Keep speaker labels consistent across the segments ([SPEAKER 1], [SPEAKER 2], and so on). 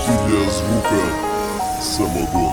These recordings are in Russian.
[SPEAKER 1] стиле звука самогон.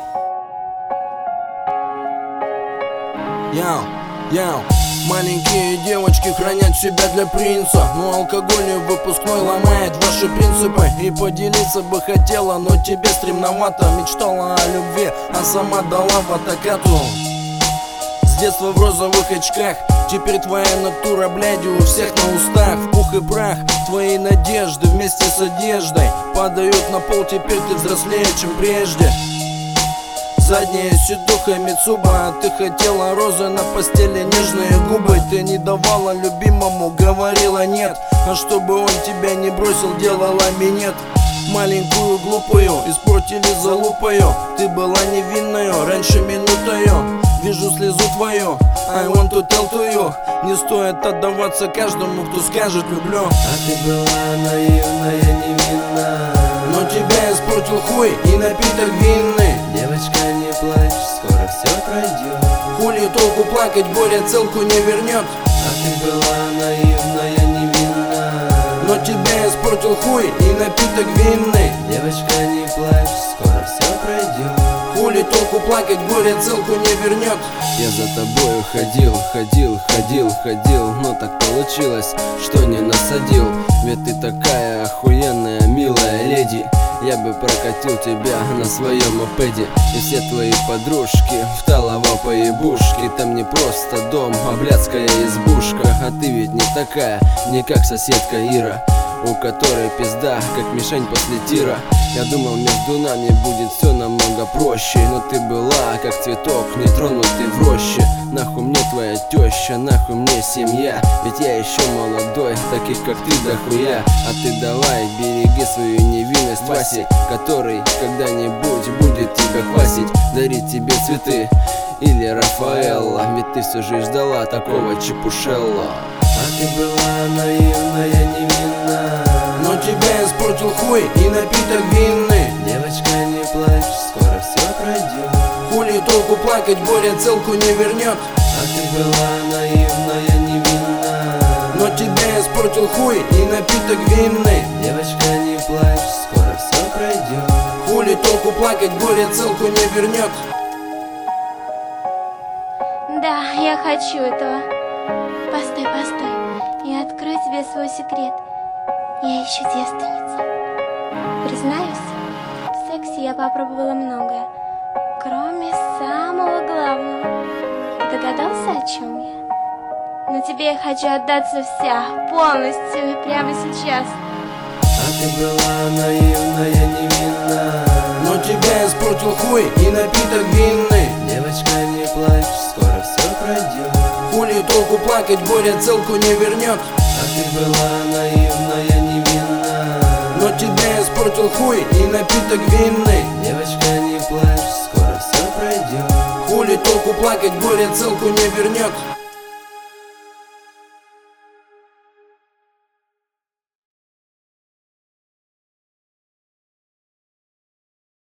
[SPEAKER 2] Яу, маленькие девочки хранят себя для принца, но алкоголь и выпускной ломает ваши принципы. И поделиться бы хотела, но тебе стремновато. Мечтала о любви, а сама дала в атакату. С детства в розовых очках, теперь твоя натура, бляди, у всех на устах. В пух и прах твои надежды вместе с одеждой падают на пол, теперь ты взрослее, чем прежде. Задняя седуха Мицуба, ты хотела розы на постели, нежные губы. Ты не давала любимому, говорила нет, а чтобы он тебя не бросил, делала минет. Маленькую глупую испортили залупою, ты была невинною, раньше минутою. Вижу слезу твою, I want to tell to you. Не стоит отдаваться каждому, кто скажет люблю.
[SPEAKER 3] А ты была наивная, невинна,
[SPEAKER 2] но тебя испортил хуй и напиток винный.
[SPEAKER 3] Девочка, не плачь, скоро все пройдет.
[SPEAKER 2] Хули толку плакать, Боря целку не вернет.
[SPEAKER 3] А ты была наивная, невинна,
[SPEAKER 2] но тебя испортил хуй и напиток винный.
[SPEAKER 3] Девочка, не плачь, скоро все пройдет.
[SPEAKER 2] Хули толку плакать, Боря целку не вернет.
[SPEAKER 3] Я за тобою ходил, но так получилось, что не насадил. Ведь ты такая охуенная, милая леди. Я бы прокатил тебя на своем мопеде. И все твои подружки вталова по ебушке. Там не просто дом, а блядская избушка. А ты ведь не такая, не как соседка Ира, у которой пизда, как мишень после тира. Я думал, между нами будет все намного проще, но ты была, как цветок, не тронутый в роще. Нахуй мне твоя теща, нахуй мне семья, ведь я еще молодой, таких как ты дохуя. А ты давай, береги свою невинность, Васи, который когда-нибудь будет тебя хвасить, дарить тебе цветы или Рафаэлла, ведь ты всю жизнь ждала такого чепушелла. А ты была наивная, невинна,
[SPEAKER 2] но тебя испортил хуй и напиток винный.
[SPEAKER 3] Девочка, не плачь, скоро все пройдет.
[SPEAKER 2] Хули толку плакать, Боря целку не вернет.
[SPEAKER 3] А ты была наивная, невинна,
[SPEAKER 2] но тебя испортил хуй и напиток винный.
[SPEAKER 3] Девочка, не плачь, скоро все пройдет.
[SPEAKER 2] Хули толку плакать, Боря целку не вернет.
[SPEAKER 4] Да, я хочу этого. Постой, и открою тебе свой секрет. Я еще девственница. Признаюсь, в сексе я попробовала многое, кроме самого главного. Догадался, о чем я? Но тебе я хочу отдаться вся, полностью и прямо сейчас.
[SPEAKER 3] А ты была наивная, невинна,
[SPEAKER 2] но тебя испортил хуй и напиток винный.
[SPEAKER 3] Девочка, не плачь, скоро все пройдет.
[SPEAKER 2] Хули толку плакать, Боря целку не вернет.
[SPEAKER 3] А ты была наивная, невинна,
[SPEAKER 2] но тебя испортил хуй и напиток винный.
[SPEAKER 3] Девочка, не плачь, скоро все пройдет.
[SPEAKER 2] Хули толку плакать, Боря целку не вернет.